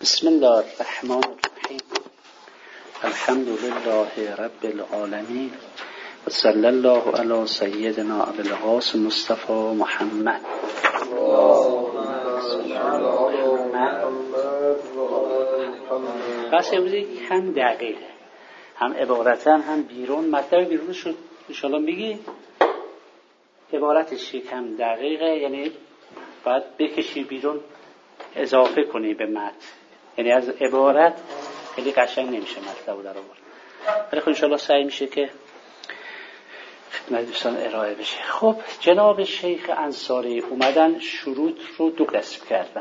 بسم الله الرحمن الرحیم. الحمد لله رب العالمین و صلی الله علی سیدنا ابی القاسم مصطفی محمد. بس امروزی هم دقیقه هم عبارتن هم بیرون مطلب بیرون شد انشاءالله میگی عبارتش کم دقیقه، یعنی باید بکشی بیرون اضافه کنی به متن، یعنی از عبارت خیلی قشنگ نمیشه مطلب در آورد. ولی خب انشاءالله سعی میشه که خدمت دوستان ارائه بشه. خب جناب شیخ انصاری اومدن شروط رو دو قسم کردن.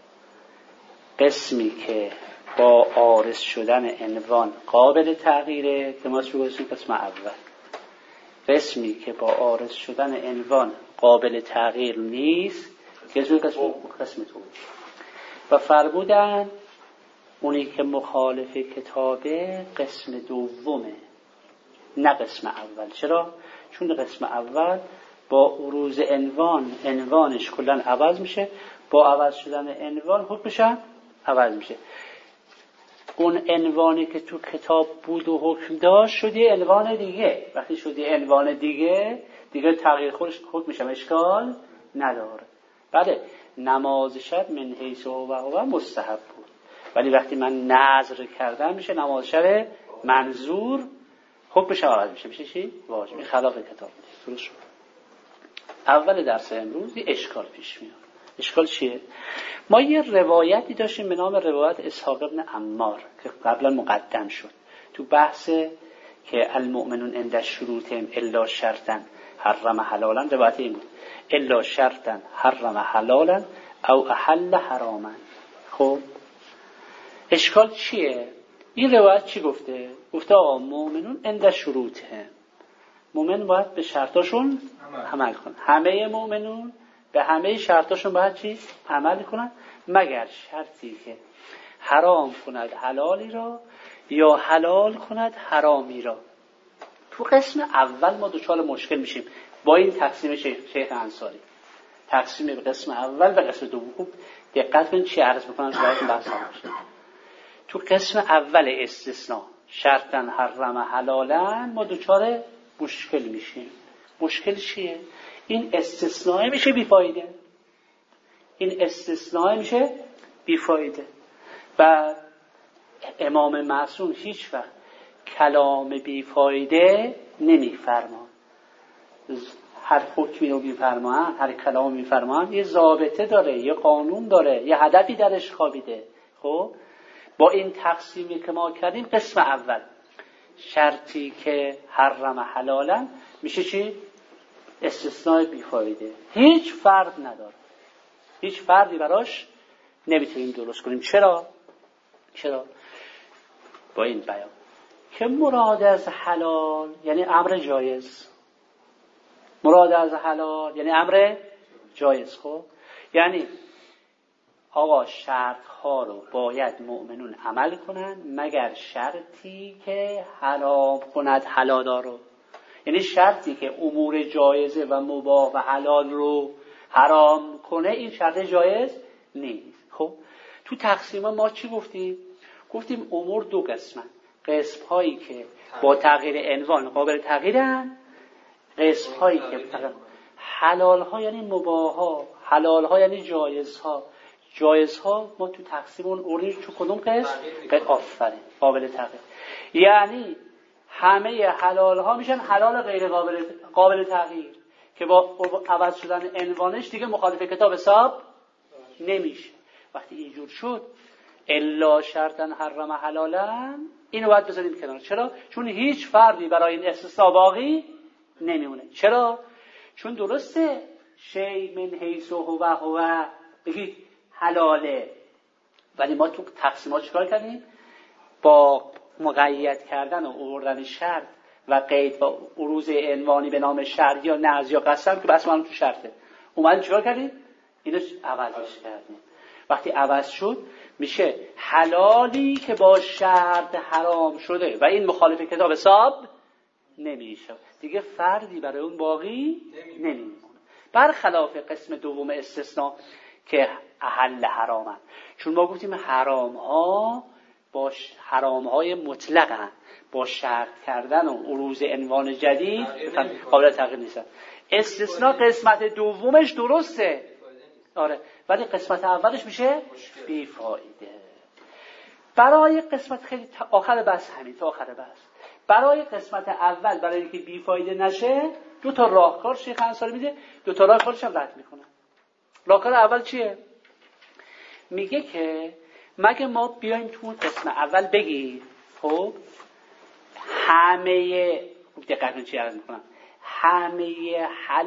قسمی که با عارض شدن عنوان قابل تغییره که ما شروع کنیم قسم اول. قسمی که با عارض شدن عنوان قابل تغییر نیست که قسم تو. و فرمودن اونی که مخالف کتابه قسم دومه نه قسم اول. چرا؟ چون قسم اول با عروض عنوانش کلن عوض میشه، با عوض شدن عنوان حکمش عوض میشه. اون عنوانی که تو کتاب بود و حکم داشت شدی عنوان دیگه. وقتی شدی عنوان دیگه تغییر خودش حکم میشه، اشکال نداره. بله نماز شب من حیث و مستحب بود، ولی وقتی من نظر کردم میشه نماز شب منظور حکمش عوض میشه چی؟ واجب. این خلاف کتاب درست شد. اول درس امروز یه اشکال پیش میاد. اشکال چیه؟ ما یه روایتی داشتیم به نام روایت اسحاق ابن عمار که قبلا مقدم شد تو بحث که المؤمنون عند شروطهم الا شرطا حرم حلالا. روایت این بود الا شرطا حرم حلالا او احل حراما. خب اشکال چیه؟ این روایت چی گفته؟ گفته آقا مؤمنون عند شروطهم، مؤمن باید به شرطاشون عمل کنن. همه مؤمنون به همه شرطاشون باید چی؟ عمل کنن، مگر شرطی که حرام کند حلالی را یا حلال کند حرامی را. تو قسم اول ما دچار مشکل میشیم با این تقسیم شیخ انصاری، تقسیم به قسم اول و قسم دوم. خوب دقت کنید چی عرض میکنم براتون بحث بشه. تو قسم اول استثناء شرطاً حرم حلالاً ما دچار مشکل میشیم. مشکل چیه؟ این استثناء میشه بیفایده. و امام معصوم هیچ وقت کلام بیفایده نمیفرمان. هر حکمی رو میفرمان، هر کلام میفرمان یه ضابطه داره، یه قانون داره، یه هدفی درش خوابیده. خب با این تقسیمی که ما کردیم قسم اول شرطی که حرم حلالا میشه چی؟ استثناء بیفایده، هیچ فرق نداره، هیچ فردی براش نمیتونیم درست کنیم. چرا؟ با این بیان که مراد از حلال یعنی امر جایز، مراد از حلال یعنی امر جایز. خب یعنی آقا شرط ها رو باید مؤمنون عمل کنن مگر شرطی که حرام کند حلالا رو. یعنی شرطی که امور جایزه و مباح و حلال رو حرام کنه این شرط جایز نیست. خب تو تقسیم ما چی گفتیم؟ گفتیم امور دو قسمن. قسم هایی که با تغییر عنوان قابل تغییرن، قسم هایی که حلال ها یعنی مباح ها، حلال ها یعنی جایزها. جایزها ما تو تقسیم اون اوریج تو کدوم قسم؟ آفرین قابل تغییر. یعنی همه حلال ها میشن حلال غیر قابل تغییر که با عوض شدن عنوانش دیگه مخالف کتاب حساب نمیشه. وقتی اینجور شد الا شرطا حرم حلالا اینو باید بذاریم کنار. چرا؟ چون هیچ فردی برای این استثناء باقی نمیمونه. چرا؟ چون درسته شی من حیث هو بگید حلاله، ولی ما تو تقسیمات چیکار کردیم؟ با مقید کردن و آوردن شرط و قید و عروض عنوانی به نام شرط یا نعز یا قسم که بس معلوم تو شرطه اومدیم چیکار کردیم؟ اینو عوضش کردیم. وقتی عوض شد میشه حلالی که با شرط حرام شده و این مخالف کتاب حساب نمیشه، دیگه فردی برای اون باقی نمیمونه. برخلاف قسم دوم استثناء که احل حرامن، چون ما گفتیم حرام ها حرام های مطلقن، با شرط کردن و عروض عنوان جدید قابل تغییر نیستن. استثناء قسمت دومش درسته، آره، ولی قسمت اولش میشه بیفایده. برای قسمت خیلی آخر بحث، همین تا آخر بحث، برای قسمت اول برای اینکه بیفایده نشه 2 تا راهکار شیخ انصاری میده، 2 تا راهکارش هم رد میکنه. راهکار اول چیه؟ میگه که مگه ما بیایم تو اون قسم اول بگیم خب همه، دقیقاً چی عرض میکنم، همه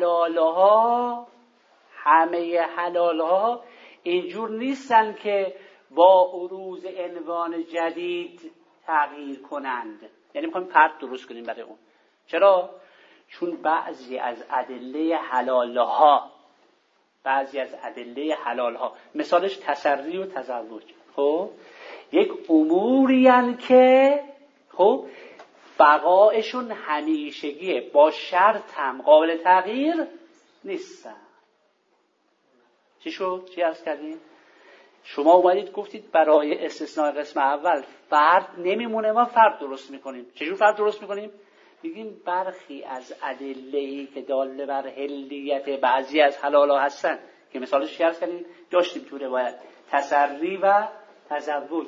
حلالها اینجور نیستن که با عروض عنوان جدید تغییر کنند. یعنی میخوایم فرد درست کنیم برای اون. چرا؟ چون بعضی از ادله حلالها مثالش تسری و تزوج، خب یک اموری هن که خب بقایشون همیشگیه، با شرط هم قابل تغییر نیستن. چی شد؟ چی عرض کردیم؟ شما اومدید گفتید برای استثناء قسم اول فرد نمیمونه، ما فرد درست میکنیم. چجور فرد درست میکنیم؟ میگیم برخی از ادله‌ای که داله بر حلیت بعضی از حلالا هستن که مثالش عرض کردیم داشتیم تو روایت تسری و تزوج،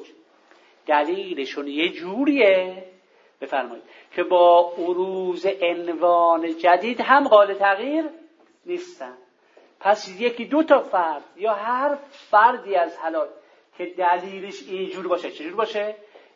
دلیلشون یه جوریه بفرمایید که با عروض عنوان جدید هم قابل تغییر نیستن. پس 1-2 تا فرد یا هر فردی از حلال که دلیلش اینجور باشه، چجور باشه؟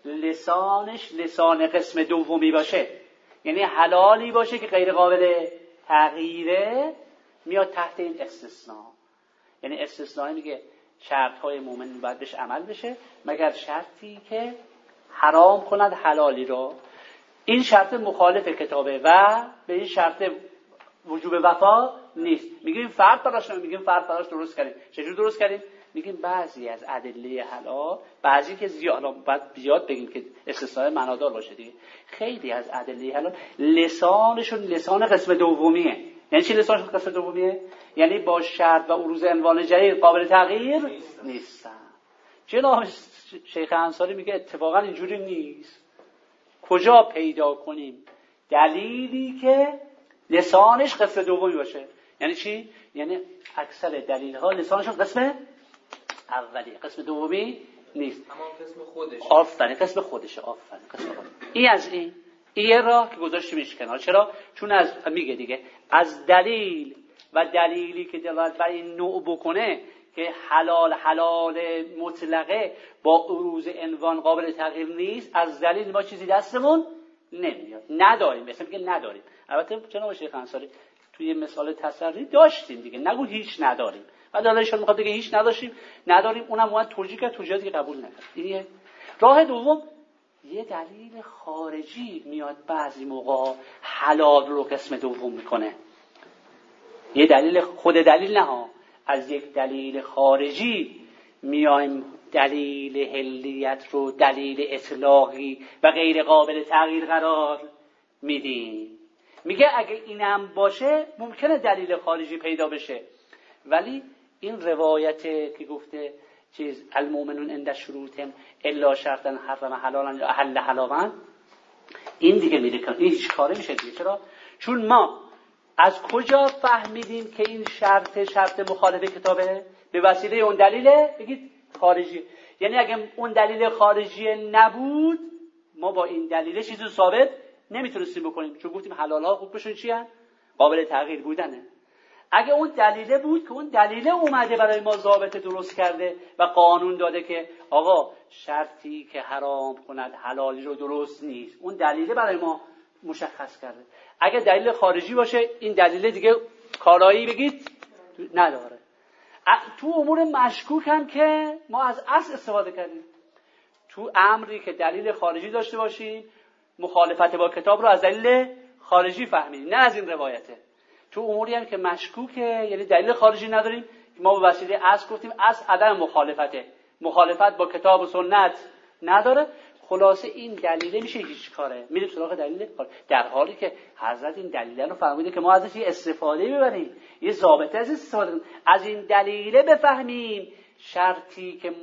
لسانش لسان قسم دومی باشه، یعنی حلالی باشه که غیر قابل تغییره، میاد تحت این استثناء. یعنی استثناء میگه شرط‌های مومن باید بهش عمل بشه مگر شرطی که حرام کند حلالی رو. این شرط مخالف کتابه و به این شرط وجوب وفا نیست. میگیم فرد براش درست کردیم. چجور درست کردیم؟ میگیم بعضی از ادله حلال، بعضی که زیاد بگیم که استثناء معنادار باشه دیگه، خیلی از ادله حلال لسانشون لسان قسم دومیه. یعنی چی لسانشون قسم دومیه؟ یعنی با شرط و عروض عنوان جدید قابل تغییر نیستن. جناب شیخ انصاری میگه اتفاقا اینجوری نیست. کجا پیدا کنیم دلیلی که لسانش قسم دومی باشه؟ یعنی چی؟ یعنی اکثر دلیل ها لسانشون قسم اولیه، قسم دومی نیست. اما قسم خودشه. آفرین، قسم خودشه. آفرین، قسم خودشه. این از این یه راه که گذاشتیمش کنار. چرا؟ چون از میگه دیگه از دلیل و دلیلی که دلالت بر این نوع بکنه که حلال مطلقه با عروض عنوان قابل تغییر نیست، از دلیل ما چیزی دستمون نمیاد، نداریم. مثلا میگه نداریم. البته جناب شیخ انصاری توی مثال تسری داشتیم دیگه، نگو هیچ نداریم. بعد الله ایشون میخواد بگه هیچ نداریم، اونم اومد توجیه کرد، توجیهاتی که قبول نکرد. این راه دوم، یه دلیل خارجی میاد بعضی موقع حلال رو قسم دوم میکنه. یه دلیل، خود دلیل نه ها، از یک دلیل خارجی میایم دلیل حلیت رو دلیل اطلاقی و غیر قابل تغییر قرار میدیم. میگه اگه اینم باشه ممکنه دلیل خارجی پیدا بشه، ولی این روایت که گفته چیز المؤمنون عند شروطهم الا شرطا حرم حلالا یا احل حلالا، این دیگه میره کنه، این هیچ کاره میشه دیگه. چرا؟ چون ما از کجا فهمیدیم که این شرط مخالف کتابه؟ به وسیله اون دلیله بگید خارجی. یعنی اگه اون دلیل خارجی نبود ما با این دلیل چیزی ثابت نمیتونستیم بکنیم، چون گفتیم حلال ها حکمشون چی هست؟ قابل تغییر بودنه. اگه اون دلیله بود که اون دلیله اومده برای ما ضابطه درست کرده و قانون داده که آقا شرطی که حرام کند حلالی رو درست نیست، اون دلیله برای ما مشخص کرده. اگه دلیل خارجی باشه این دلیل دیگه کارایی بگید نداره. تو امور مشکوک هم که ما از اصل استفاده کردیم. تو امری که دلیل خارجی داشته باشیم مخالفت با کتاب رو از دلیل خارجی فهمیدیم، نه از این روایته. تو اموری هم که مشکوکه یعنی دلیل خارجی نداریم، ما به وسیله اصل گفتیم اصل عدم مخالفته، مخالفت با کتاب و سنت نداره. خلاصه این دلیله میشه هیچ کاره، میریم سراغ دلیل در حالی که حضرت این دلیل رو فرموده که ما ازش یه استفاده ببریم، یه ضابطه از استفاده کنیم، از این دلیله بفهمیم شرطی که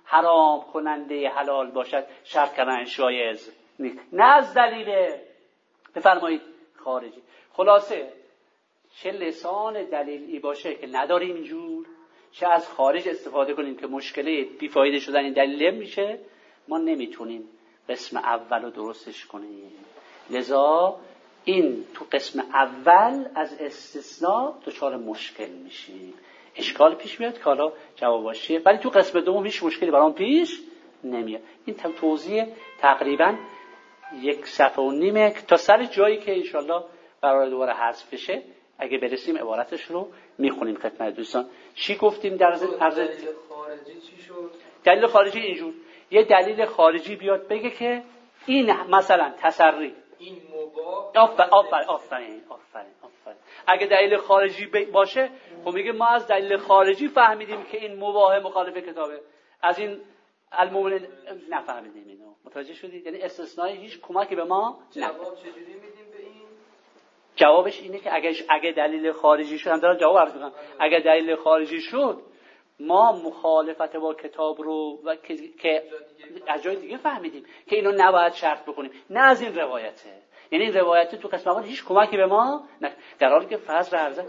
حرام کننده حلال باشد شرط کردن جایز نیست، نه از دلیل بفرمایید خارجی. خلاصه چه لسان دلیلی باشه که نداریم اینجور، چه از خارج استفاده کنیم که مشکل بیفایده شدن این دلیل میشه، ما نمیتونیم قسم اول رو درستش کنیم. لذا این تو قسم اول از استثناء دچار مشکل میشیم، اشکال پیش میاد که حالا جوابش چیه، ولی تو قسم دوم هیچ مشکلی برام پیش نمیاد. این توضیح تقریبا 1.5 صفحه تا سر جایی که انشالله قرار دوباره حذف بشه، اگه برسیم عبارتش رو میخونیم خدمت دوستان. چی گفتیم در دلیل خارجی چی شد؟ دلیل خارجی اینجور یه دلیل خارجی بیاد بگه که این مثلا تسری این مباح. آفرین. اگه دلیل خارجی باشه خب میگه ما از دلیل خارجی فهمیدیم که این مباح مخالف کتابه، از این المؤمن نفهمیدیم اینو. متوجه شدید؟ یعنی استثناء هیچ کمکی به ما جواب چجوری میدیم به این؟ جوابش اینه که اگه دلیل خارجی شد، هم دارم جواب عرض میکنم، اگه دلیل خارجی شد ما مخالفت با کتاب رو و که از جای دیگه فهمیدیم که اینو نباید شرط بکنیم، نه از این روایته. یعنی این روایت تو قسم اول هیچ کمکی به ما در حالی که فضل عرضه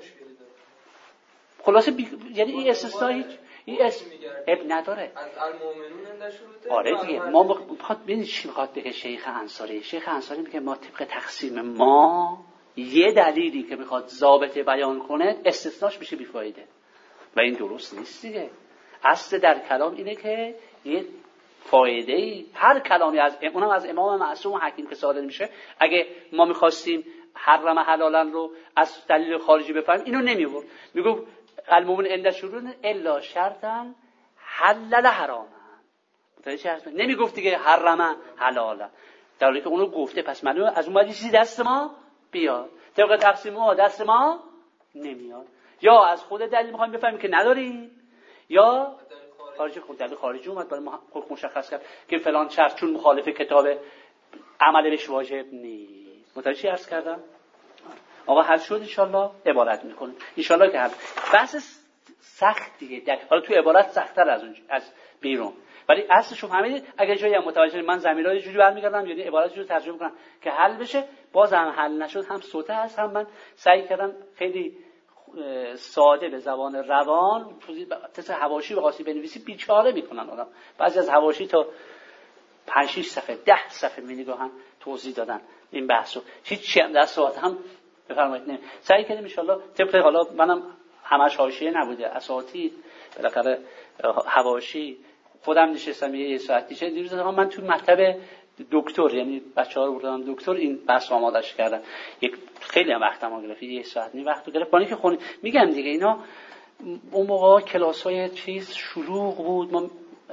خلاصه یعنی این استثناء هیچ اب نداره. از المؤمنون انده شروطه. آره دیگه ما ببینید چی میخواد بگه شیخ انصاری میگه ما طبق تقسیم ما یه دلیلی که میخواد ضابطه بیان کنه استثناش میشه بیفایده و این درست نیست دیگه. اصل در کلام اینه که یه فایده‌ای هر کلامی اونم از امام معصوم و حکیم که صادر میشه، اگه ما میخواستیم حرم حلالا رو از دلیل خارجی بفهمیم اینو نمیورد. میگو المؤمن عند شروط الا شرطا حلل حراما. متوجه هستید؟ نمیگفت دیگه حرم حلالا، در حالی که اونو گفته. پس معلومه از اون باید چیزی دست ما بیاد. طبق تقسیم ما دست ما نمیاد، یا از خود دلیل میخوایم بفهمیم که نداریم، یا خارجی. خود دلیل خارجی اومد برای ما مشخص کرد که فلان شرط چون مخالف کتاب عمل بهش واجب نیست. متوجه عرض کردم؟ آقا حل شد ان شاءالله عبارت میکنیم ان شاءالله که حل. بحث سخت دیگه، حالا تو عبارت سخت‌تر از بیرون، ولی اصلش رو فهمیدید. اگه جایی هم متوجه من زمیرای جوری برمیگردم یعنی عبارت رو ترجمه کنم که حل بشه، بازم حل نشد هم سوته هست، هم من سعی کردم خیلی ساده به زبان روان توضیح حواشی به قاسی بنویسی بیچاره میکنن آدم. بعضی از حواشی تا 5-6 صفحه 10 صفحه می‌نگاهن توضیح دادن این بحثو، هیچ هم در ساعت هم بفرمایید نه. سعی کردیم ان شاءالله طبق حالا منم همش حاشیه نبوده، اساتید بالاخره حواشی خودم نشستم یه ساعت دیگه دیروز من تو مکتب دکتر، یعنی بچه‌ها رو بردم دکتر این بحث آمادهش کردم، یک خیلی هم وقتم گرفت، 1 ساعت نیم وقت گرفت. با که خونی میگم دیگه اینا اون موقع کلاس‌های چیز شلوغ بود، ما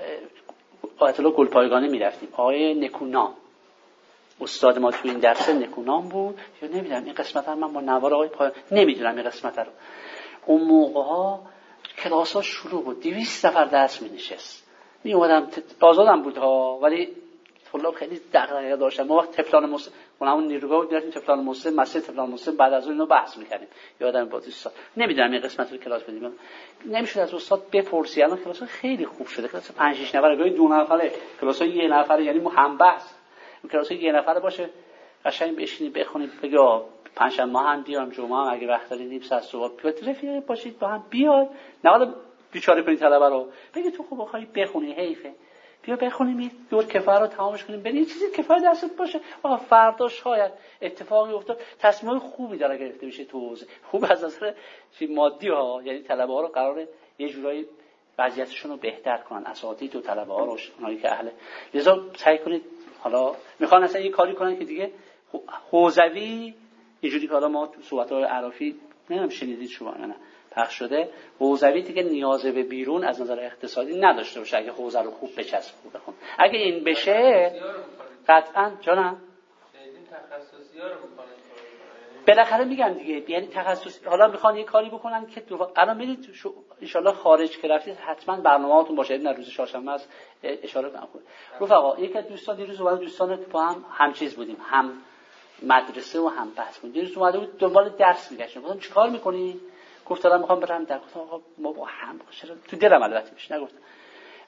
آیت الله گلپایگانی میرفتیم، آقای نکونام استاد ما تو این درس نکونام بود، یا نمیدونم این قسمت هم من با نوار آقای پایان نمیدونم این قسمت رو. اون موقع ها کلاس ها شروع بود، 200 نفر درس می نشست، می اومدم آزادم بود ها، ولی طلاب خیلی دغدغه داشتن. ما وقت تفلان مسلم اون نیروگاه بود، تفلان مسلم مسجد تفلان مسلم بعد از اون اینو بحث می‌کردیم. یادم با دوستان نمیدونم این قسمت رو کلاس بدیم، نمیشد از استاد بپرسی. الان کلاس خیلی خوب شده، کلاس 5-6 نفره، گاهی 2 نفره، کلاس 1 نفره، یعنی هم بحث. کلاس 1 نفره باشه قشنگ بشینی بخونید، بگی پنجشنبه هم بیام، جمعه هم اگه وقت دارید نیم ساعت صبح بیاد رفیق باشید با هم بیاد، نه حالا بیچاره کنید طلبه رو، بگی تو خوب بخوای بخونی حیفه، بیا بخونیم این دور کفایه رو تمامش کنیم، بریم چیزی کفایه دستت باشه. آقا فردا شاید اتفاقی افتاد، تصمیم خوبی داره گرفته بشه تو حوزه خوب از نظر مادی ها، یعنی طلبه ها رو قراره یه جورایی وضعیتشون رو بهتر کنن، اساتید و طلبه ها رو، اونایی که اهل. لذا سعی کنید، حالا میخوان اصلا یه کاری کنن که دیگه حوزوی اینجوری که حالا ما تو صحبت‌های عرفی نمیدونم شنیدید شما نه پخش شده، حوزوی دیگه نیاز به بیرون از نظر اقتصادی نداشته باشه. اگه حوزه رو خوب بچسب خوب بخون، اگه این بشه قطعاً جانم تخصصی‌ها رو می‌کنن. بالاخره میگم دیگه، یعنی تخصص حالا میخوان یه کاری بکنن که الان میرید ان شاءالله خارج که رفتید حتما برنامه‌هاتون باشه. این روز چهارشنبه است اشاره کنم. رفقا یک از دوستان دیروز اومد، دوستان با هم چیز بودیم، هم مدرسه و هم بحث بودیم. دیروز اومده بود دنبال درس میگشت. گفتم چیکار می‌کنی؟ گفت دارم میخوام برم در. گفتم آقا ما با هم چرا تو دلم البته میشه نگفتم.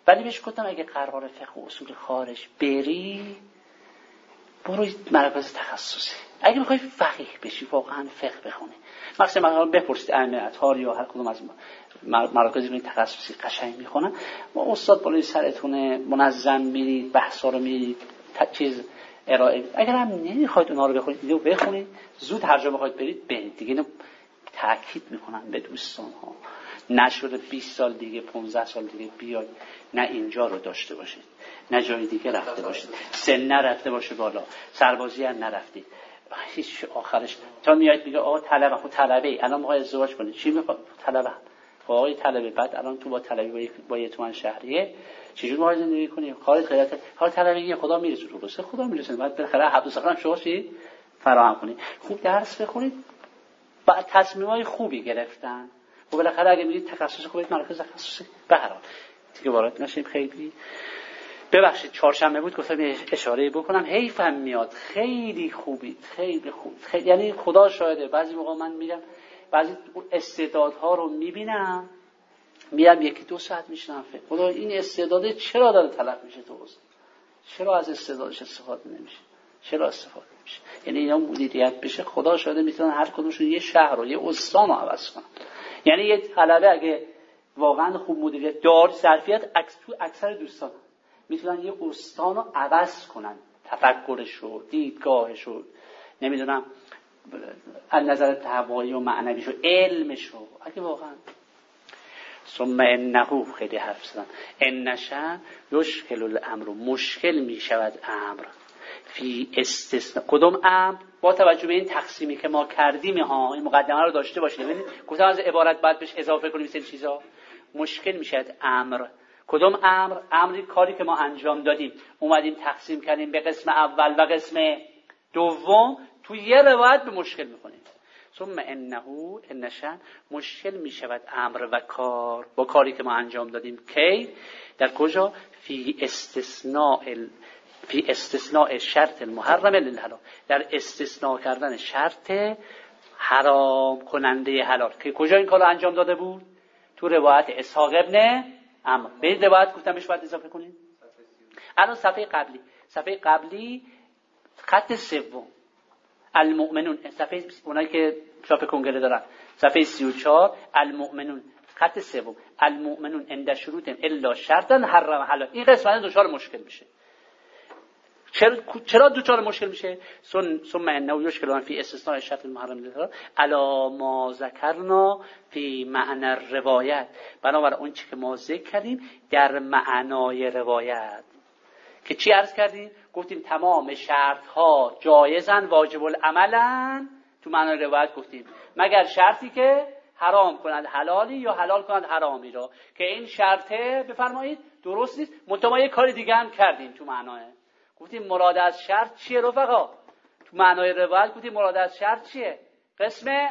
ولی بهش گفتم اگه قرار فقه و اصول خارج بری، برو مراکز تخصصی. اگه میخوای فقیه بشی، واقعا فقه بخونی، مثلا بپرسید ائمه اطهار یا هر کدوم از مراکز تخصصی قشنگ میخونن، با استاد بالای سرتونه، منظم میرید، بحثا رو میرید، چیز ارائه. اگر هم نمیخواید اونها رو بخونید، اینو بخونید، زود هر جا بخواید برید دیگه. اینو تاکید میکنم به دوستان ها، نشده 20 سال دیگه 15 سال دیگه بیاید نه اینجا رو داشته باشید نه جای دیگه رفته باشید، سن نرفته باشه بالا، سربازی هم نرفتید، هیچ آخرش تا میاد میگه آقا طلبه، خود طلبه الان میخواد ازدواج کنه، چی میخواد؟ طلبه. آقای طلبه، بعد الان تو با طلبه با یه تومن شهریه چجوری ما زندگی کنیم؟ خارج غیرت حال طلبه خدا میرسه، تو بسه خدا میرسه، بعد بالاخره حد و سخن شما چی فراهم کنید، خوب درس بخونید، بعد تصمیمای خوبی گرفتن. و بالاخره اگه میگید تخصص خوبه، مراکز تخصصی به هر حال دیگه وارد نشیم. خیلی ببخشید چهارشنبه بود گفتم اشاره بکنم، حیفم میاد، خیلی خوبی، خیلی خوب، خیلی، یعنی خدا شاهده بعضی موقع من میرم بعضی استعدادها رو میبینم، میرم 1-2 ساعت میشنم فکر خدا این استعداده چرا داره تلف میشه تو حوزه، چرا از استعدادش استفاده نمیشه، چرا استفاده نمیشه. یعنی اینا مدیریت بشه، خدا شاهده میتونن هر کدومشون یه شهر رو یه استان رو عوض کنن. یعنی یه طلبه اگه واقعا خوب مدیریت دار، ظرفیت تو اکثر دوستان میتونن یه استان رو عوض کنن، تفکرش رو، دیدگاهش رو، نمیدونم از نظر تحوایی و معنویش و علمش رو، اگه واقعا ثم انه، خیلی حرف زدن، انشأ یشکل الامر، مشکل میشود امر فی استثناء. کدوم امر؟ با توجه به این تقسیمی که ما کردیم ها، این مقدمه رو داشته باشید. ببینید گفتم از عبارت بعد بهش اضافه کنیم این چیزا، مشکل میشود امر. کدوم امر؟ امری کاری که ما انجام دادیم، اومدیم تقسیم کردیم به قسم اول و قسم دوم، تو یه روایت به مشکل میکنیم. ثم انه انشأ مشکل میشود امر و کار با کاری که ما انجام دادیم. کی؟ در کجا؟ فی استثناء شرط المحرم للحلال، در استثناء کردن شرط حرام کننده حلال. که کجا این کارو انجام داده بود؟ تو روایت اسحاق ابن عمرو. به این روایت گفتم بهش باید اضافه کنید. الان صفحه قبلی خط سوم المؤمنون، صفحه اونایی که چاپ کنگره دارن، صفحه 34 المؤمنون خط سوم، المؤمنون عند شروط الا شرطا حرم حلال. این قسمت دچار مشکل میشه. چرا دوچار مشکل میشه؟ ثم انه یشکل فی استثناء شرط المحرم للحلال علی ما ذکرنا فی معنی الروایت، بنابر اون چی که ما ذکر کردیم در معنای روایت. که چی عرض کردیم؟ گفتیم تمام شرط ها جایزن واجب العملن، تو معنای روایت گفتیم مگر شرطی که حرام کند حلالی یا حلال کند حرامی را، که این شرطه بفرمایید درست نیست، منتها یه کار دیگه هم کردیم تو معنای. گفتیم مراد از شرط چیه رفقا؟ تو معنای روایت گفتیم مراد از شرط چیه؟ قسم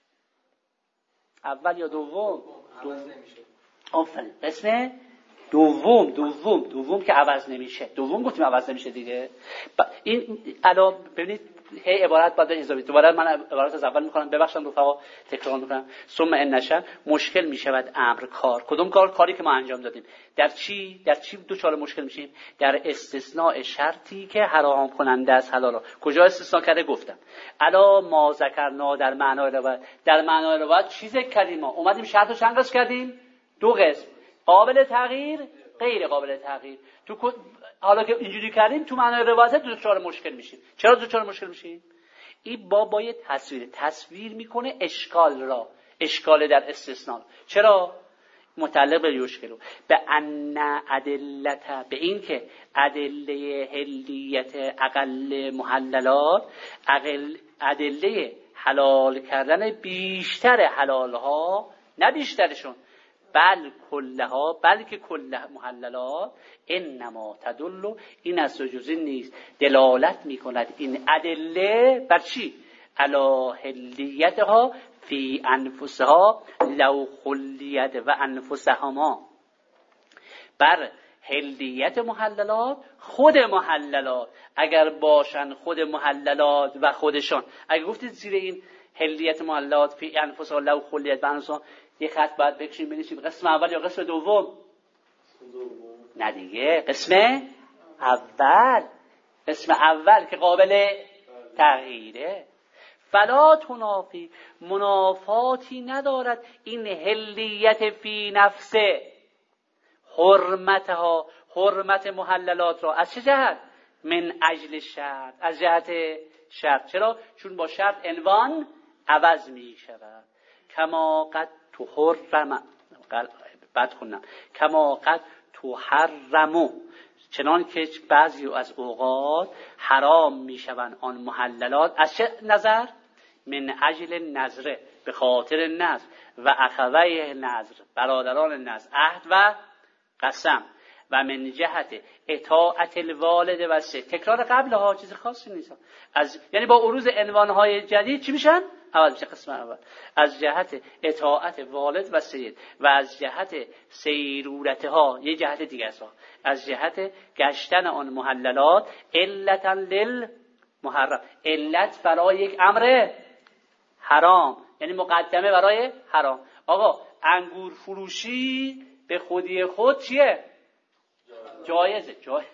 اول یا دوم؟ آفرین، قسم دوم که عوض نمیشه. دوم گفتیم عوض نمیشه دیگه. این الان ببینید هی عبارت بعد اضافه. دوباره من عبارت از اول میخونم، ببخشید رفقا تکرار میکنم. ثم انشأ مشکل میشود امر، کار. کدوم کار؟ کاری که ما انجام دادیم. در چی دوچار مشکل میشیم؟ در استثناء شرطی که حرام کننده از حلال. کجا استثناء کرده؟ گفتم الا ما ذکرنا در معنای روایت. در معنای روایت چی ذکر کردیم؟ ما اومدیم شرطو چند قسم کردیم؟ 2 قسم، قابل تغییر، غیر قابل تغییر. تو حالا که اینجوری کردیم تو معنای روایت دچار مشکل میشیم. چرا دچار مشکل میشیم؟ این با یه تصویر میکنه اشکال را، اشکال در استثناء. چرا؟ متعلق به یشکلو به ان ادلت، به این که ادله حلیت اقل محللات، ادله حلال کردن بیشتر حلال ها، نه بیشترشون بلکه کل محللات، انما تدل، این از جزئی نیست، دلالت میکند این ادله بر چی؟ علی حلیتها فی انفسها لو خلیت و انفسهما، بر حلیت محللات، خود محللات اگر باشن، خود محللات و خودشان. اگر گفتید زیر این حلیت محللات فی انفسها لو خلیت و انفسها یه خط بعد بکشیم بنویسیم قسم اول یا قسم دوم؟ نه دیگه، قسم اول که قابل تغییره. فلا تنافی، منافاتی ندارد این حلیت فی نفسه، حرمتها، حرمت محللات را. از چه جهت؟ من اجل شرط، از جهت شرط. چرا؟ چون با شرط عنوان عوض می شود. کما قد تحرم، بعد خوندم کما قد تحرمو، چنان که بعضی از اوقات حرام می شوند آن محللات. از چه نظر؟ من اجل نظره، به خاطر نظر، و اخوه نظر، برادران نظر، عهد و قسم، و من جهت اطاعت الوالد و سه، تکرار قبلها، چیز خاصی نیست. یعنی با عروض عنوانهای جدید چی میشن؟ اول میشه قسم اول. از جهت اطاعت والد و سید، و از جهت سیرورتها، یه جهت دیگه است، از جهت گشتن آن محللات علتا للمحرم، علت برای یک امر حرام، یعنی مقدمه برای حرام. آقا انگور فروشی به خودی خود چیه؟ جایزه.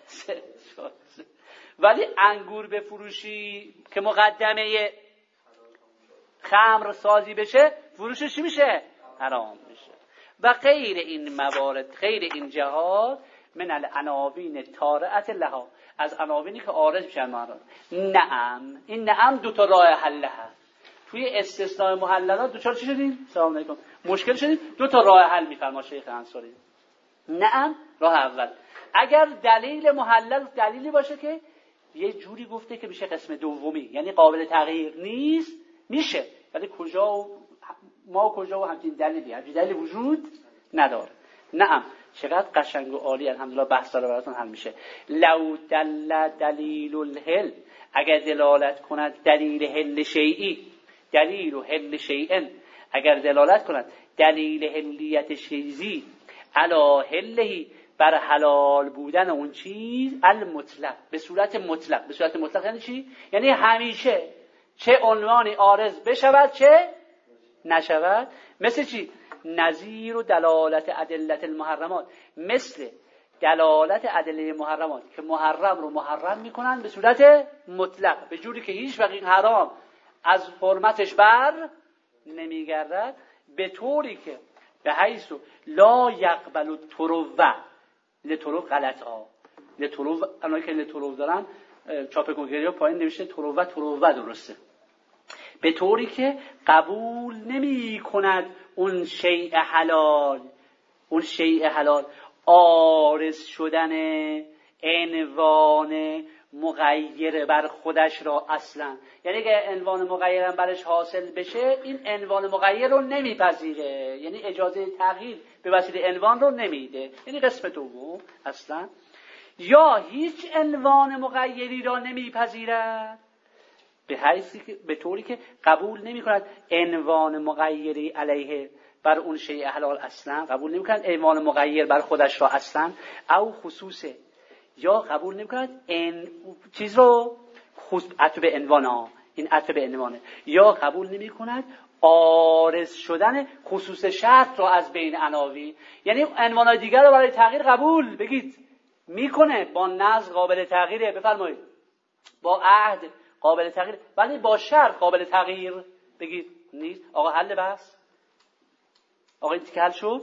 ولی انگور بفروشی که مقدمه خمر سازی بشه، فروشش چی میشه؟ حرام میشه. و غیر این موارد، غیر این جهات، من العناوین طارئت لها، از عناوینی که عارض میشن معنا. نعم، این نعم دو تا راه حل هست. توی استثناء محللات دوچار چی شدیم؟ سلام علیکم. مشکل شدیم. دو تا راه حل میفرما شیخ انصاری. نعم، راه اول، اگر دلیل محلل دلیلی باشه که یه جوری گفته که میشه قسم دومی، یعنی قابل تغییر نیست، میشه. ولی کجا و ما کجا و همچین دلیلی وجود نداره. نعم، چقدر قشنگ و عالی، الحمدلله بحث داره براتون حل میشه. لو دل دلیل الحل، اگر دلالت کند دلیل حل شیئی، دلیل و حل شیئن، اگر دلالت کند دلیل حلیت چیزی علی حلهی، بر حلال بودن اون چیز، المطلق، به صورت مطلق. به صورت مطلق یعنی چی؟ یعنی همیشه چه عنوانی عارض بشود چه نشود. مثل چی؟ نظیر و دلالت ادلت المحرمات، مثل دلالت ادله محرمات که محرم رو محرم میکنن به صورت مطلق، به جوری که هیچ وقت حرام از حرمتش بر نمیگردد، به طوری که به حیث لا یقبل التروه، لترو غلط ها، لترو اونایی که لترو دارن چاپ کنگری پایین نوشته تروه درسته، به طوری که قبول نمی کند اون شیء حلال، اون شیء حلال عارض شدن عنوان مغیر بر خودش را اصلا. یعنی که عنوان مغیرم برش حاصل بشه، این عنوان مغیر رو نمیپذیره، یعنی اجازه تغییر به وسیله عنوان رو نمیده، یعنی قسم دوم اصلا. یا هیچ عنوان مغیری را نمیپذیرد، به طوری که قبول نمی کند عنوان مغیری علیه بر اون شیء حلال اصلا، قبول نمی کند عنوان مغیر بر خودش را اصلا، او خصوصه، یا قبول نمی کند این چیز رو عطف به عنوان، این عطف به عنوانه، یا قبول نمی کند عارض شدن خصوص شرط را از بین عناوین، یعنی عنوانهای دیگر رو برای تغییر قبول بگید میکنه، با نظر قابل تغییره، بفرمایید با عهد قابل تغییر، ولی با شرط قابل تغییر بگید نیست. آقا حل بس؟ آقا این که حل شد؟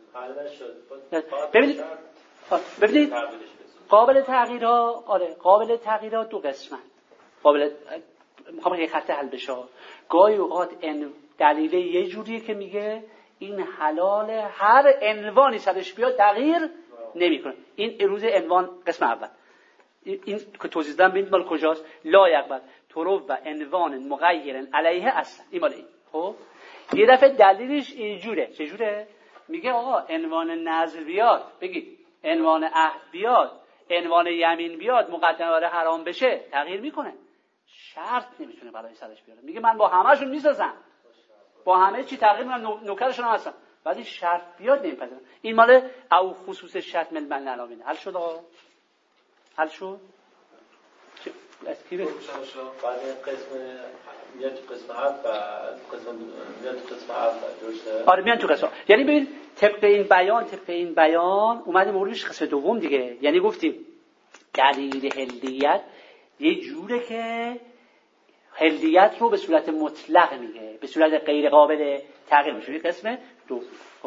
ببینید قابل تغییرها، آره قابل تغییرها دو قسمن. میخوام یه خط حل بشه. گاهی اوقات دلیل یه جوریه که میگه این حلال، هر عنوانی سرش بیاد تغییر نمیکنه. این روز عنوان قسم اول، این که توضیح دادم ببینید مال کجاست. لا یقبل ترو و عنوان مغیر علیه اصلا، این مال این. خب یه دفعه دلیلش اینجوره. چجوره؟ میگه آقا عنوان نظر بیاد بگید، عنوان عهد بیاد، عنوان یمین بیاد، مقدمه برای حرام بشه تغییر میکنه، شرط نمیتونه برای سرش بیاره. میگه من با همه‌شون میسازم، با همه چی تغییر میکنم، نوکرشون هم هستم، ولی شرط بیاد نمیپذیرم. این مال او خصوص شرط من علامین. حل شد آقا؟ حل شد؟ از کی بگم؟ بعد قسم میاد تو قسم 7 و قسم میاد تو قسم 7 درسته؟ آره میان تو قسم. یعنی ببین طبق این بیان اومدیم موردش قسم دوم دیگه. یعنی گفتیم دلیل حلیت یه جوره که حلیت رو به صورت مطلق میگه، به صورت غیر قابل تغییر میشه. قسم دوم.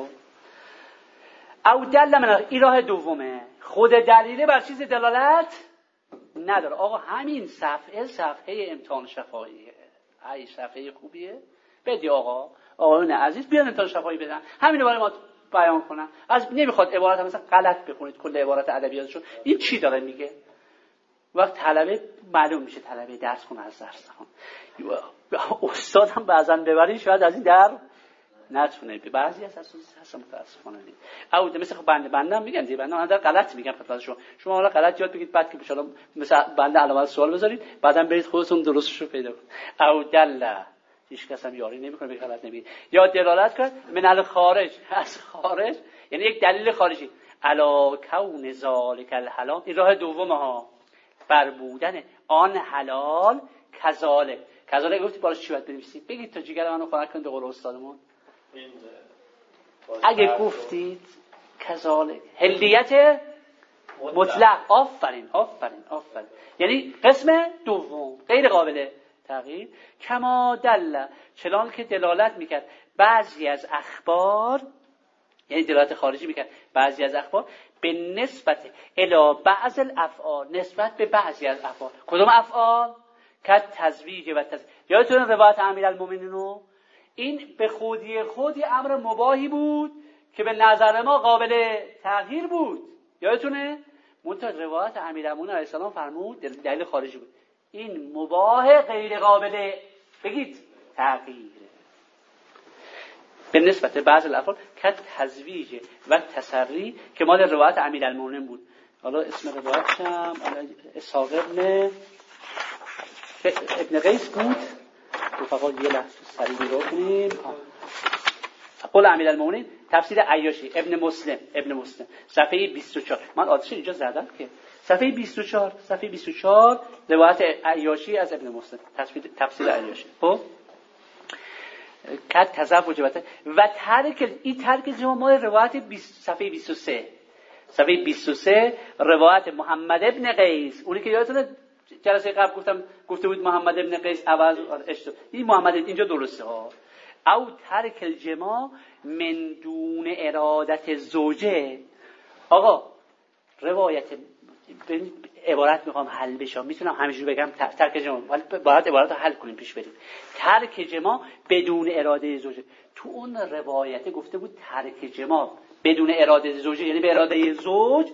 او دل من این راه دومه. خود دلیله بر چیز دلالت نداره. آقا همین صفحه امتحان شفاهیه. ای صفحه خوبیه. بدی آقایون عزیز بیان امتحان شفاهی بدن. همینو برای ما بیان کنن. از نمیخواد عبارت مثلا غلط بخونید کل عبارت ادبیاتشو. این چی داره میگه؟ وقت طلبه معلوم میشه طلبه درس کنه از درس خون. استاد هم بعضا ببرین شاید از این در نتونه. بعضی از اساسی هستن متاسفانه. او مثلا بنده میگم دیگه بنده من غلط میگم خدمت شما حالا غلط یاد بگید بعد که ان شاء الله مثلا بنده علامت سوال بذارید بعدم برید خودتون درستش رو پیدا کنید. او دل هیچ کس هم یاری نمیکنه به غلط نمیگه. یا دلالت کرد من الخارج از خارج، یعنی یک دلیل خارجی علا کون ذالک الحلال. این راه دومه ها، بر بودن آن حلال کذالک گفتی بالا چی باید بنویسید؟ بگید تا جیگر منو خنک کنید به قول استادمون. اگه گفتید کذالک حلیت مطلق. آفرین. یعنی قسم دوم غیر قابل تغییر. کما دل، چنان که دلالت میکرد بعضی از اخبار، یعنی دلالت خارجی میکرد بعضی از اخبار به نسبت الی بعض الافعال، نسبت به بعضی از افعال. کدوم افعال؟ که تزویج و یادتون روایت امیرالمومنین، این به خودی امر مباحی بود که به نظر ما قابل تغییر بود. یادتونه؟ منتها روایت امیرالمومنین علیه السلام فرمود دلیل خارجی بود. این مباح غیر قابل بگید تغییر به نسبت بعض الافعال که تزویج و تسری که مال روایت امیرالمومنین بود. حالا اسم روایتش هم اسحاق ابن قیس بود. فقط یه لحظه سریع نگاه کنیم. قول امیرالمومنین تفسیر عیاشی ابن مسلم صفحه 24. من آدرسش اینجا زدم که صفحه 24 روایت عیاشی از ابن مسلم تفسیر عیاشی. خب کد تزوج و ترک جمع روایت صفحه 23 روایت محمد ابن قیس، اونی که یادتونه جلسه قبل گفته بود محمد ابن قیس عوض این محمد اینجا درسته ها. او ترک الجماع من دون ارادت زوجه. آقا روایت عبارت میخوام حل بشم، میتونم همینجوری بگم ترک جماع، ولی باید عبارت رو حل کنیم پیش بریم. ترک جماع بدون اراده زوجه. تو اون روایت گفته بود ترک جماع بدون اراده زوجه، یعنی به اراده زوج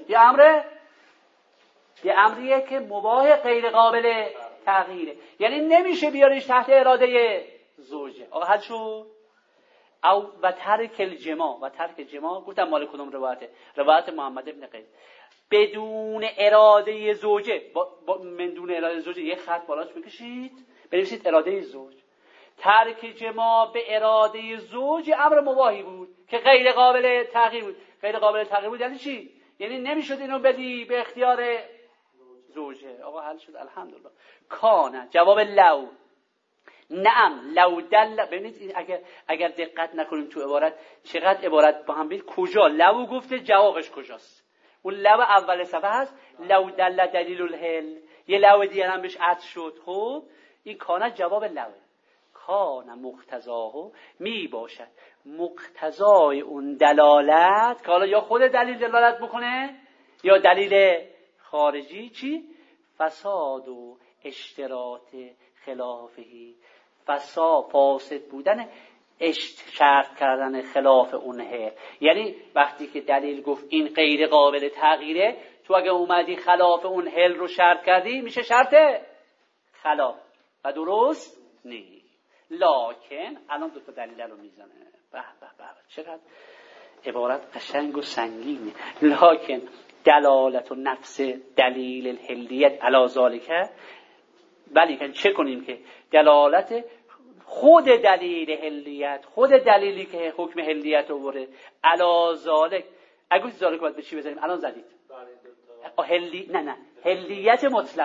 یه امریه که مباح غیر قابل تغییره، یعنی نمیشه بیاریش تحت اراده زوجه. آقا حل شد. او و ترک الجماع گفتم مال کدوم روایته؟ روایت محمد ابن قیس. بدون اراده زوجه من دون اراده زوجه یه خط بالاش بکشید بنویسید اراده زوج. ترک جماع به اراده زوج امر مباحی بود که غیر قابل تغییر بود. غیر قابل تغییر بود یعنی چی؟ یعنی نمیشد اینو بدی به اختیار زوجه. آقا حل شد الحمدلله. کانه جواب لو. نعم لو دل. ببینید اگر دقت نکنیم تو عبارت چقدر عبارت با هم بید کجا لو گفته جوابش کجاست. اون لو اول صفحه هست لو دل دلیل الحل، یه لو دیگه هم بهش عطف شد. خب این کانه جواب لوه. کانه مقتضاه می باشد مقتضای اون دلالت که حالا یا خود دلیل دلالت بکنه یا دلیل خارجی. چی؟ فساد و اشتراط خلافهی، فاسد بودن شرط کردن خلاف اونه. یعنی وقتی که دلیل گفت این غیر قابل تغییره، تو اگه اومدی خلاف اون حل رو شرط کردی میشه شرط خلاف و درست نیست. لکن الان دو تا دلیل رو میزنه. به چقدر عبارت قشنگ و سنگینه. لکن دلالت و نفس دلیل الحلیت علی ذالک، ولی چه کنیم که دلالت خود دلیل حلیت، خود دلیلی که حکم حلیت رو بره علی ذالک. اگه ذالک باید به چی بزنیم؟ الان زدید نه حلیت مطلقه.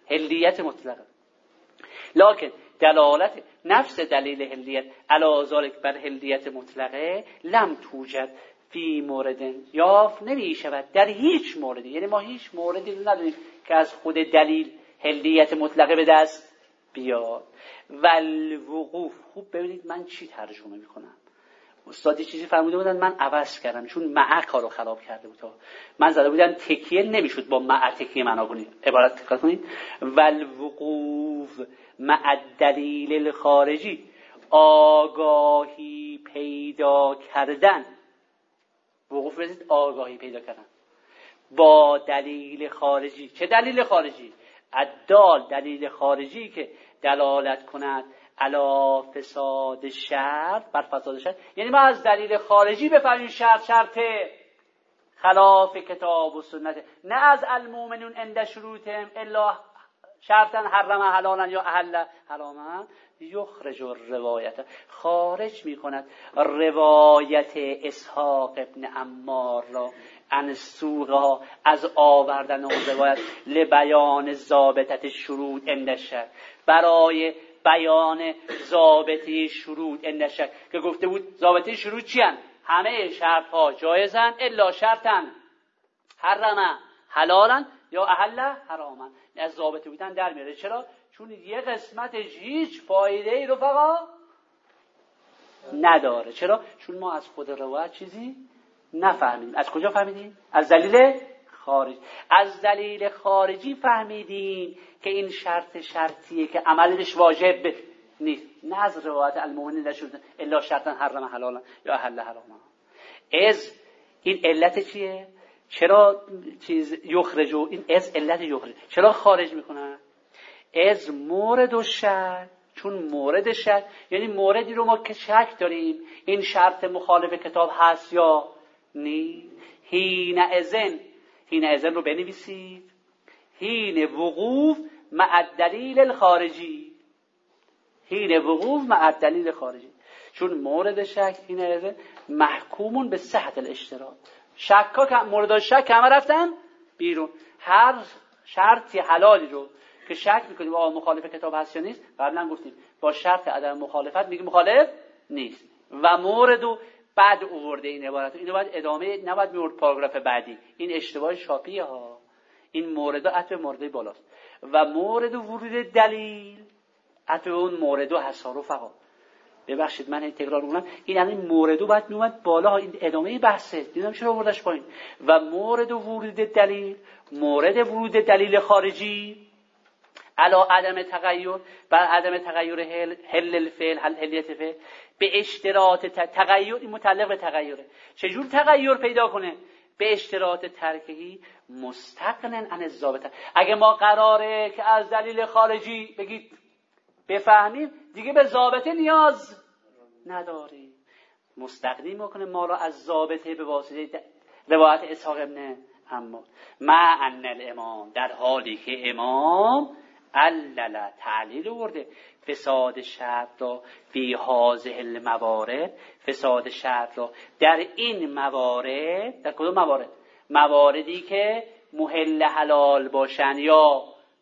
حلیت مطلقه. لکن دلالت نفس دلیل حلیت علی ذلک بر حلیت مطلقه لم توجد فی مورد، یافت نمی شود در هیچ موردی. یعنی ما هیچ موردی رو نداریم که از خود دلیل حلیت مطلقه به دست بیاد. والوقوف، خوب ببینید من چی ترجمه میکنم. استادی چیزی فرموده بودن من عوض کردم چون مع کارو خراب کرده بود. من زده بودم تکیه نمیشد با مع تکیه معنا کنید. عبارت دقت کنید. والوقوف مع الدلیل الخارجی، آگاهی پیدا کردن. وقوف بزنید آگاهی پیدا کردن با دلیل خارجی. چه دلیل خارجی؟ الدال، دلیل خارجی که دلالت کند علی فساد شرط، بر فساد شرط. یعنی ما از دلیل خارجی بفهمیم شرط خلاف کتاب و سنت، نه از المؤمنون عند شروطهم الا شرطا حرم حلالا یا احل حراما. یخرج الروایت، خارج میکند روایت اسحاق ابن عمار را عن سوقها، از آوردن اون روایت لبیان ضابطه شروط عند الشرع، برای بیان ضابطه شروط عند الشرع، که گفته بود ضابطه شروط چی هستند؟ همه شرط ها جایزن الا شرطا حرم حلالا یا احل حراما. از ضابطه بودن در میاره. چرا؟ چون یه قسمت هیچ فایده ای رفقا نداره. چرا؟ چون ما از خود روایت چیزی نفهمیدیم. از کجا فهمیدیم؟ از دلیل خارجی. از دلیل خارجی فهمیدیم که این شرطیه که عملش واجب نیست، نه از روایت المؤمنین نشد الا شرطا حرم حلالا یا احل حراما. از این علت چیه؟ چرا یخرجو، این از علت یخرج، چرا خارج میکنن؟ از مورد و شک، چون مورد شک یعنی موردی رو ما که شک داریم این شرط مخالف کتاب هست یا نی. حین اذن رو بنویسید، حین وقوف مع الدلیل الخارجی، حین وقوف مع الدلیل الخارجی. چون مورد شک حین اذن محکومون به صحت الاشتراط، شکا مورد شک همه رفتن بیرون. هر شرطی حلالی رو که شک میکنیم آقا مخالف کتاب هست یا نیست، قبلا گفتیم با شرط عدم مخالفت میگه مخالف نیست. و مورد و بعد آورده این عبارت، اینو باید ادامه نباید میورد پاراگراف بعدی. این اشتباه شاپیه ها. این مورد عطف مورد بالاست و مورد ورود دلیل عطف اون مورد هست رفقا. ببخشید من این تکرار میکنم، این یعنی موردو باید میومد بالا، این ادامه بحثه. دیدم چرا آوردش پایین. و مورد ورود دلیل، مورد ورود دلیل خارجی علا عدم تغییر، بر عدم تغییر حل الفعل، حلیت فعل به اشتراط تغییر. این متعلق به تغییره. چجور تغییر پیدا کنه؟ به اشتراط ترکهی مستقنن عن الضابطه. اگه ما قراره که از دلیل خارجی بگید بفهمیم، دیگه به ضابطه نیاز نداریم. مستقنی میکنه ما را از ضابطه به واسطه روایت اسحاق ابن عمار. مع ان الامام، در حالی که امام علل تعلیل ورده فساد شرط را فی هذه الموارد، فساد شرط را در این موارد. در کدوم موارد؟ مواردی که محل حلال باشن یا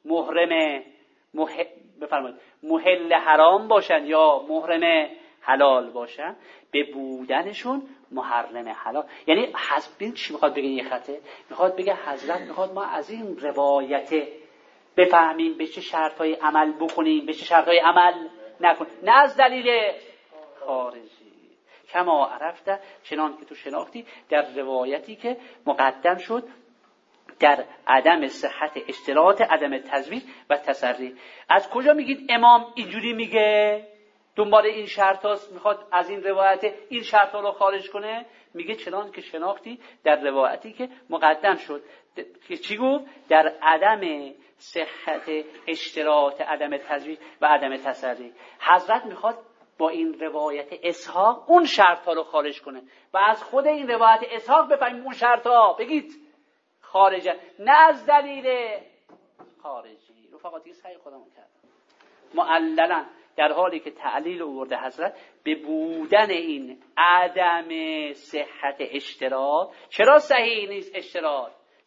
بفرمایید محل حرام باشن یا محرم حلال باشن، به بودنشون محرم حلال. یعنی حسبین چی میخواد بگه؟ یه خطه میخواد بگه حضرت میخواد ما از این روایت بفهمیم به چه شرطهای عمل بکنیم، به چه شرطهای عمل نکنیم، نه از دلیل خارجی. کما عرفته، چنان که تو شناختی در روایتی که مقدم شد در عدم صحت اشتراط عدم تزویج و تسری. از کجا میگید امام اینجوری میگه دنبال این شرط هاست، میخواد از این روایت این شرط ها رو خارج کنه؟ میگه چنان که شناختی در روایتی که مقدم شد که چی گفت؟ در عدم صحت اشتراط عدم تزویج و عدم تسری. حضرت میخواد با این روایت اسحاق اون شرط ها رو خارج کنه و از خود این روایت اسحاق بفهمیم اون شرط ها بگید خارجه، نه از دلیل خارجی. رفقاتی که صحیح خودمون کردم معللا، در حالی که تعلیل آورده حضرت به بودن این عدم صحت اشتراط. چرا صحیح نیست اشتراط؟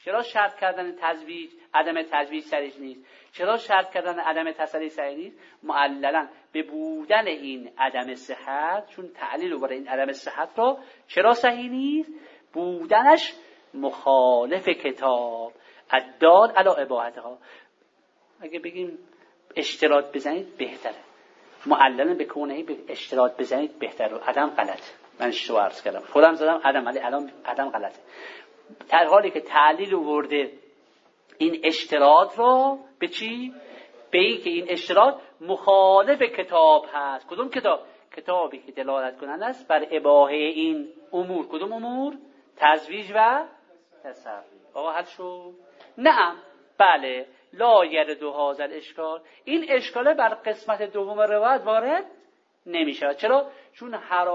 چرا شرط کردن تزویج عدم تزویج صریح نیست؟ چرا شرط کردن عدم تسلی صحیح نیست؟ معللا به بودن این عدم صحت، چون تعلیل رو برای این عدم صحت را چرا صحیح نیست؟ بودنش مخالف کتاب الدال علی اباحتها. اگه بگیم اشتراط بزنید بهتره، معللا به کونه به اشتراط بزنید بهتره. عدم غلط، من اشتباه عرض کردم، خودم زدم عدم، ولی الان عدم غلطه. در حالی که تعلیل آورده این اشتراط رو به چی؟ به این که این اشتراط مخالف کتاب هست. کدوم کتاب؟ کتابی که دلالت کننده است بر اباحه این امور. کدوم امور؟ تزویج و تصویر. آقا حل شد؟ نعم، بله. لا یرد هذا الاشکال، این اشکاله بر قسمت دوم روایت وارد نمیشه. چرا؟ چون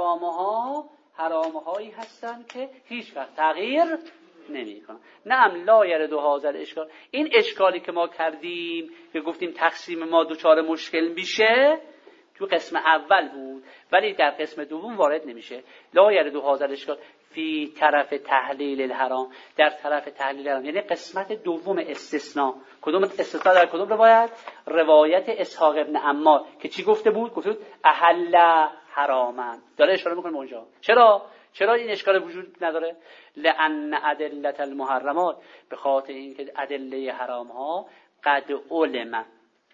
حرامهایی هستن که هیچ وقت تغییر نمیکنن. نعم لا یرد هذا الاشکال، این اشکالی که ما کردیم که گفتیم تقسیم ما دوچار مشکل میشه تو قسم اول بود، ولی در قسم دوم وارد نمیشه. لا یرد هذا الاشکال فی طرف تحلیل الحرام، در طرف تحلیل الحرام، یعنی قسمت دوم استثناء. کدوم استثناء؟ در کدوم روایت؟ روایت اسحاق ابن عمار که چی گفته بود؟ گفته بود احل حراما. داره اشاره میکنه اونجا. چرا این اشکال وجود نداره؟ لأن ادله المحرمات، به خاطر اینکه ادله حرام ها قد علم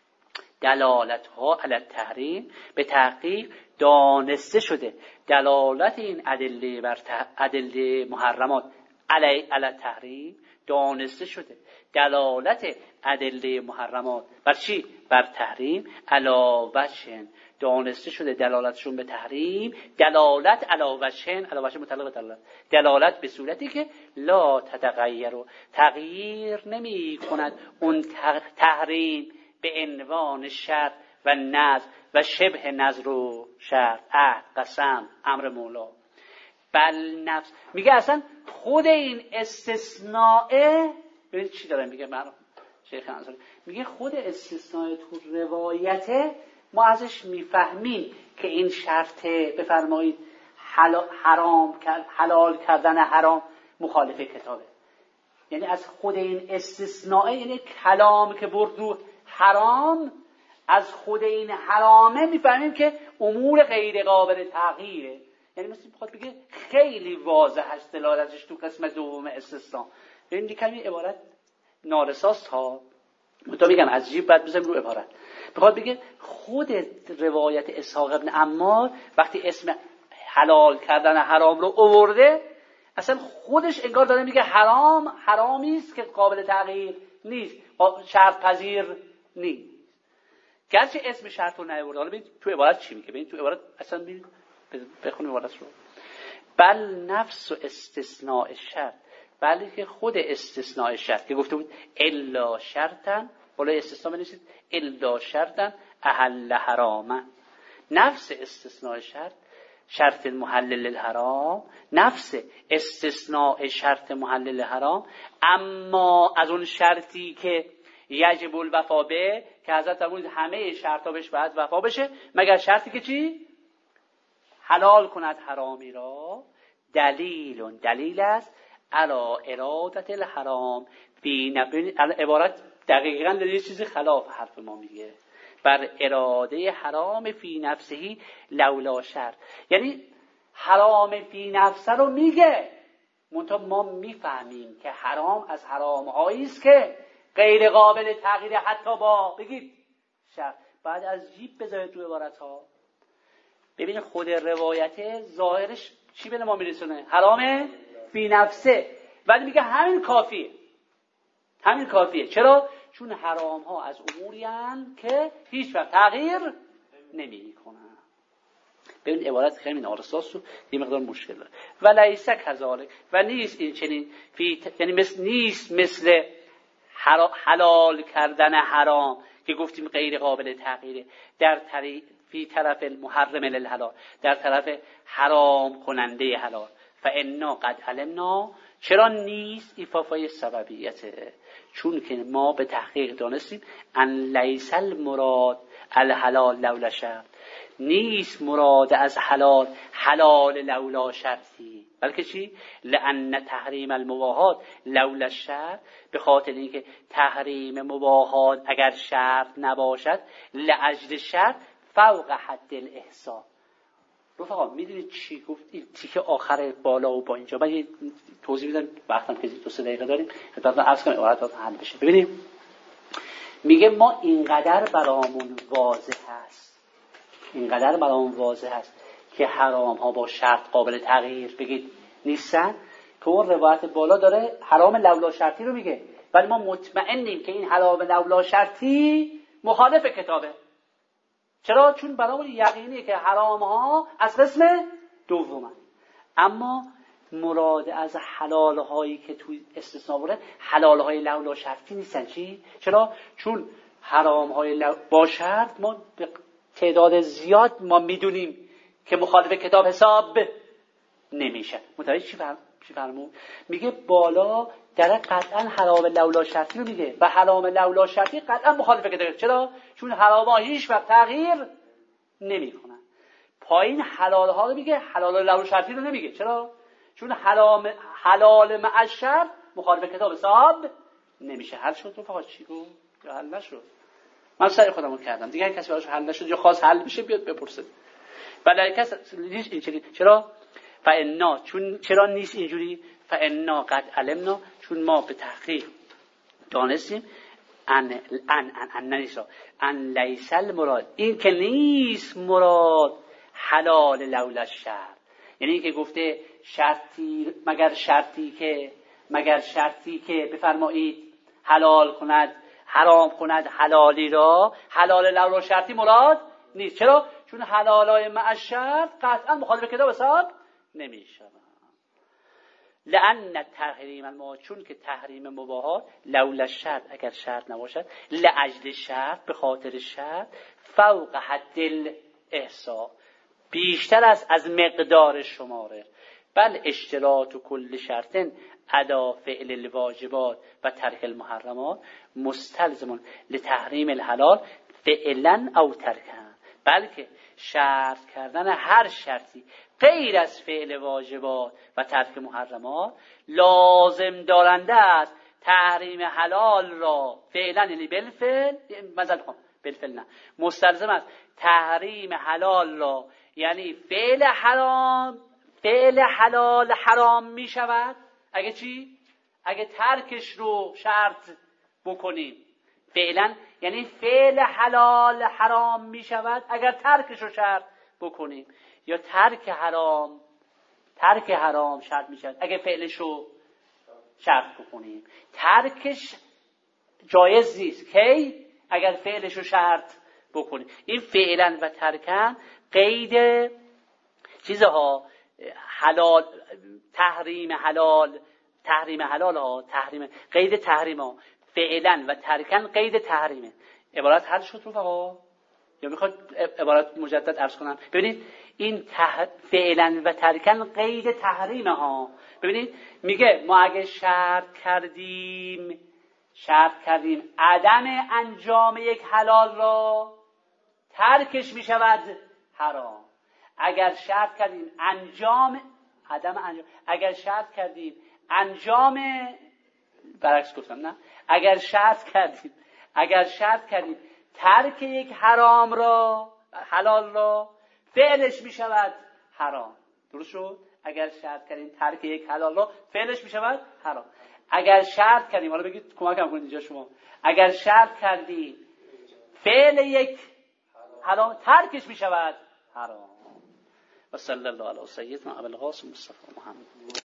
دلالتها علی التحریم، به تحقیق دانسته شده دلالت این ادله بر ادله محرمات علی التحریم، دانسته شده دلالت ادله محرمات بر چی؟ بر تحریم. علی وجه، دانسته شده دلالتشون به تحریم، دلالت علی وجه مطلق دلالت به صورتی که لا تتغیر، تغییر نمی کند اون تحریم به عنوان شرط و نذر و شبه نذر و شرط، عهد، قسم، امر مولا. بل نفس، میگه اصلا خود این استثناء، ببینید چی داره میگه من شیخ انصاری، میگه خود استثناء تو روایته ما ازش میفهمیم که این شرطه، بفرمایید حلال کردن حرام مخالف کتابه. یعنی از خود این استثناء، یعنی کلام که برد حرام، از خود این حرامه میفهمیم که امور غیر قابل تغییره. یعنی مثل بخواد بگه خیلی واضح است دلالتش تو قسمت دوم استثناء. این کمی عبارت نارساست ها، تو میگم از جیب بعد بزنیم رو عبارت. بخواد بگه خود روایت اسحاق ابن عمار وقتی اسم حلال کردن حرام رو آورده، اصلا خودش انگار داره میگه حرامی است که قابل تغییر نیست، شرط پذیر نیست، گرچه اسم شرط رو نیاورده. حالا ببین تو عبارت چی میگه، ببین تو عبارت اصلا بخونیم عبارت رو. بل نفس و استثناء شرط، بلکه خود استثناء شرط که گفته بود الا شرطن، ولی استثناء بنویسید الا شرطن احل حراما، نفس استثناء شرط محلل الحرام، نفس استثناء شرط محلل الحرام، اما از اون شرطی که یجب الوفا به، که حضرت فرمود همه شرطا بهش باید وفا بشه مگر شرطی که چی؟ حلال کند حرامی را. دلیل است علی ارادت الحرام فی عبارت دقیقاً داره یه چیزی خلاف حرف ما میگه، بر اراده حرام فی نفسهی لولا شرط، یعنی حرام فی نفسه رو میگه، منتها ما میفهمیم که حرام از حرام‌هایی است که غیر قابل تغییر حتی با بگید شرط. بعد از جیب بذارید تو عبارت ها ببینید خود روایت ظاهرش چی به ما میرسونه؟ حرام فی نفسه، ولی میگه همین کافیه. چرا؟ چون حرام ها از اموری هستند که هیچ وقت تغییر نمی کنن. ببین عبارت خیلی نارساست و یه مقدار مشکل داره. و لیس کذالک، و نیست این چنین یعنی نیست مثل حلال کردن حرام که گفتیم غیر قابل تغییره، فی طرف المحرم للحلال، در طرف حرام کننده حلال. فانا قد علمنا، چرا نیست؟ ایفافای سببیته، چون که ما به تحقیق دانستیم ان لیس المراد الحلال لولا شرط، نیست مراد از حلال لولا شرطی، بلکه چی؟ لأن تحریم المباحات لولا الشرط، به خاطر اینکه تحریم مباحات اگر شرط نباشد، لاجل شرط فوق حد الاحصاء. رفقا میدونید چی گفت این تیکه آخر بالا و با اینجا؟ من یه توضیح میدم، وقتم که 2-3 دقیقه داریم خدمتتون عرض کنم عبارت حل بشه. ببینیم میگه ما اینقدر برامون واضح هست، اینقدر برامون واضح هست که حرام ها با شرط قابل تغییر بگید نیستن، که اون روایت بالا داره حرام لولا شرطی رو میگه، ولی ما مطمئنیم که این حرام لولا شرطی مخالف کتابه. چرا؟ چون برامون یقینیه که حرام ها از قسم دومن. اما مراد از حلال هایی که توی استثناء بوده حلال های لولا شرطی نیستن. چی؟ چرا؟ چون حرام های با شرط ما به تعداد زیاد ما میدونیم که مخالف کتاب حساب نمیشه. متوجه چی فرمود؟ میگه بالا در قطعا حرام لولا شرطی رو میگه و حرام لولا شرطی قطعا مخالف کتاب. چرا؟ چون حرام ها هیچ وقت تغییر نمیکنن. پایین حلال ها رو میگه، حلال لولا شرطی رو نمیگه. چرا؟ چون حلال مع الشرط مخالف کتاب حساب نمیشه. حل شد؟ تو فقط چی گفت؟ یا حل نشد؟ من سعی خودم رو کردم دیگه. کسی براش حل نشد یا خواست حل بشه بیاد بپرسه. بله کس نیست اینجوری. چرا؟ فانا، چون چرا نیست اینجوری؟ فانا قد علمنا، چون ما به تحقیق دانستیم ان لیس المراد، این که نیست مراد حلال لولا الشرط، یعنی این که گفته شرطی مگر شرطی که بفرمایید حلال کند حرام کند حلالی را، حلال لولا شرطی مراد نیست. چرا؟ چون حلالای مع الشرط قطعا مخالف کتاب حساب نمیشه. لأن تحریم المباحات، چون که تحریم مباحات لولا الشرط اگر شرط نباشد، لاجل شرط به خاطر شرط، فوق حد الاحصاء بیشتر از مقدار شماره، بل اشتراط کل شرط ادا فعل الواجبات و ترک المحرمات مستلزم لتحریم الحلال فعلا او ترکا، بلکه شرط کردن هر شرطی غیر از فعل واجبات و ترک محرمات لازم دارنده است تحریم حلال را فعلا، یعنی بالفعل نه، مستلزم است تحریم حلال را، یعنی فعل حلال حرام می شود اگه چی؟ اگه ترکش رو شرط بکنیم. فعلا یعنی فعل حلال حرام می شود اگر ترکش رو شرط بکنیم، یا ترک حرام شرط می شود اگر فعلش رو شرط بکنیم. ترکش جایز نیست کی؟ اگر فعلش رو شرط بکنیم. این فعلا و ترکن قید چیزها، حلال تحریم حلال ها، قید تحریم ها، فعلا و ترکن قید تحریمه. عبارت حل شد رو فقط یا میخواد عبارت مجدد عرض کنم؟ ببینید این فعلا و ترکن قید تحریمه ها. ببینید میگه ما اگه شرط کردیم عدم انجام یک حلال را، ترکش میشود حرام. اگر شرط کردیم برعکس گفتم نه، اگر شرط کردیم ترک یک حرام را، حلال را، فعلش می شود حرام. درست شد؟ اگر شرط کردیم ترک یک حلال را، فعلش می شود حرام. اگر شرط کردیم، حالا بگید کمکم کنید اینجا شما، اگر شرط کردیم فعل یک حرام، ترکش می شود حرام. و صلی الله علی سیدنا ابوالقاسم مصطفی محمد.